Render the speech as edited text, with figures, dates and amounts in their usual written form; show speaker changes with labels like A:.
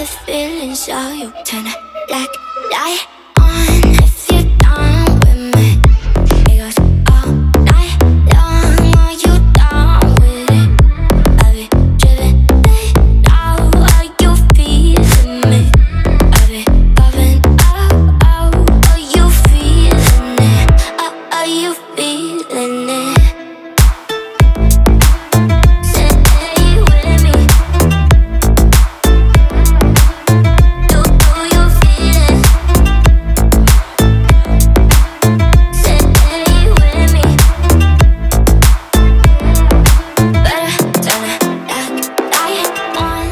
A: the feeling, so you turn a black light